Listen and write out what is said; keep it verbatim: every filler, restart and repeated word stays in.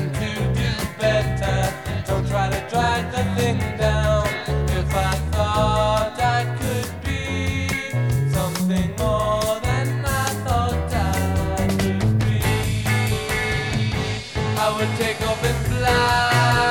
learn to do better. Don't try to drag the thing down. If I thought I could be something more than I thought I could be, I would take off and fly.